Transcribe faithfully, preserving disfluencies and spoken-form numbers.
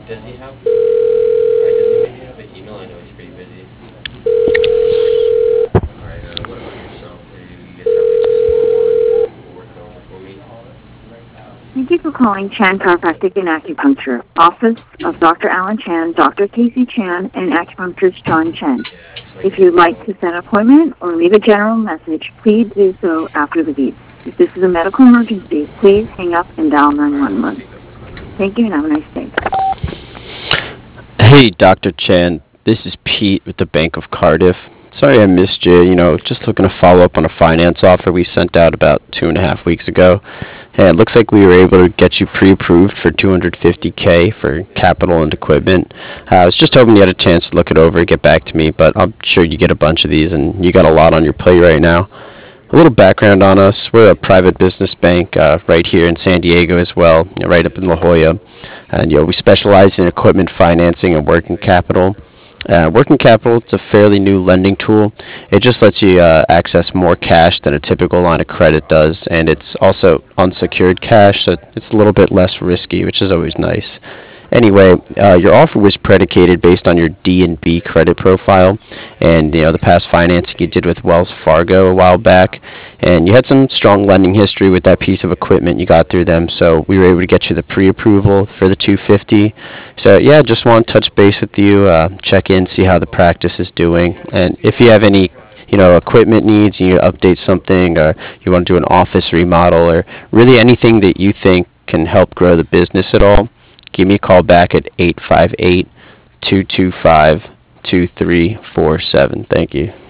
Does he have? Alright, does he maybe have an email? I know he's pretty busy. Alright, uh, what about yourself? Do you guys have like a score one working on for me? Thank you for calling Chan Chiropractic and Acupuncture, Office of Doctor Alan Chan, Doctor Casey Chan, and Acupuncturist John Chen. Yeah, explain If it. you'd like to set an appointment or leave a general message, please do so after the beep. If this is a medical emergency, please hang up and dial nine one one. Thank you and have a nice day. Hey, Doctor Chan. This is Pete with the Bank of Cardiff. Sorry I missed you. You know, just looking to follow up on a finance offer we sent out about two and a half weeks ago. And it looks like we were able to get you pre-approved for two hundred fifty K for capital and equipment. Uh, I was just hoping you had a chance to look it over and get back to me, but I'm sure you get a bunch of these and you got a lot on your plate right now. A little background on us. We're a private business bank uh, right here in San Diego as well, you know, right up in La Jolla. And you know, we specialize in equipment financing and working capital. Uh, working capital, it's a fairly new lending tool. It just lets you uh, access more cash than a typical line of credit does, and it's also unsecured cash, so it's a little bit less risky, which is always nice. Anyway, uh, your offer was predicated based on your D and B credit profile, and you know the past financing you did with Wells Fargo a while back, and you had some strong lending history with that piece of equipment you got through them. So we were able to get you the pre-approval for the two hundred fifty. So yeah, just want to touch base with you, uh, check in, see how the practice is doing, and if you have any you know, equipment needs, you need to update something, or you want to do an office remodel, or really anything that you think can help grow the business at all, give me a call back at eight five eight, two two five, two three four seven. Thank you.